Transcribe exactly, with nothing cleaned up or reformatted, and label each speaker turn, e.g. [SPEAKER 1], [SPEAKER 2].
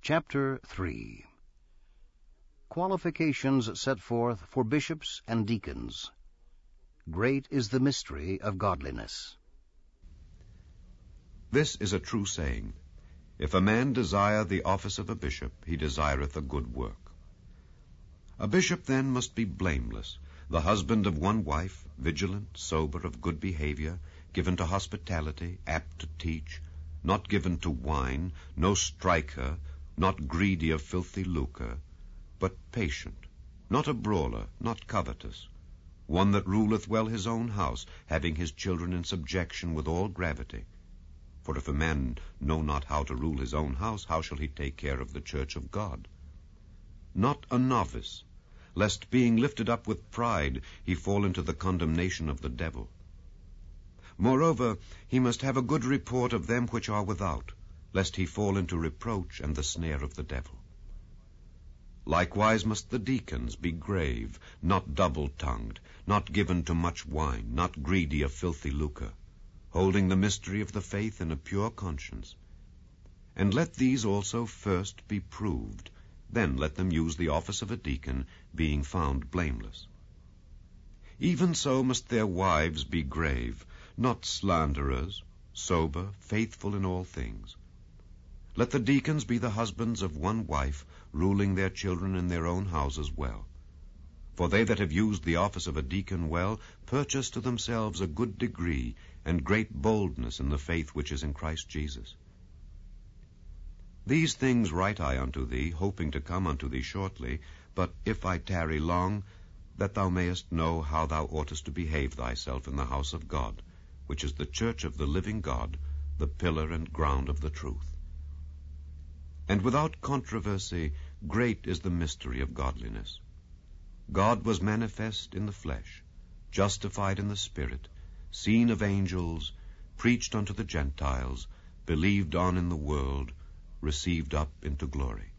[SPEAKER 1] Chapter three. Qualifications set forth for bishops and deacons. Great is the mystery of godliness.
[SPEAKER 2] This is a true saying. If a man desire the office of a bishop, he desireth a good work. A bishop then must be blameless, the husband of one wife, vigilant, sober, of good behavior, given to hospitality, apt to teach, not given to wine, no striker, not greedy of filthy lucre, but patient, not a brawler, not covetous, one that ruleth well his own house, having his children in subjection with all gravity. For if a man know not how to rule his own house, how shall he take care of the church of God? Not a novice, lest being lifted up with pride, he fall into the condemnation of the devil. Moreover, he must have a good report of them which are without, lest he fall into reproach and the snare of the devil. Likewise must the deacons be grave, not double-tongued, not given to much wine, not greedy of filthy lucre, holding the mystery of the faith in a pure conscience. And let these also first be proved, then let them use the office of a deacon, being found blameless. Even so must their wives be grave, not slanderers, sober, faithful in all things. Let the deacons be the husbands of one wife, ruling their children in their own houses well. For they that have used the office of a deacon well purchase to themselves a good degree and great boldness in the faith which is in Christ Jesus. These things write I unto thee, hoping to come unto thee shortly, but if I tarry long, that thou mayest know how thou oughtest to behave thyself in the house of God, which is the church of the living God, the pillar and ground of the truth. And without controversy, great is the mystery of godliness. God was manifest in the flesh, justified in the Spirit, seen of angels, preached unto the Gentiles, believed on in the world, received up into glory.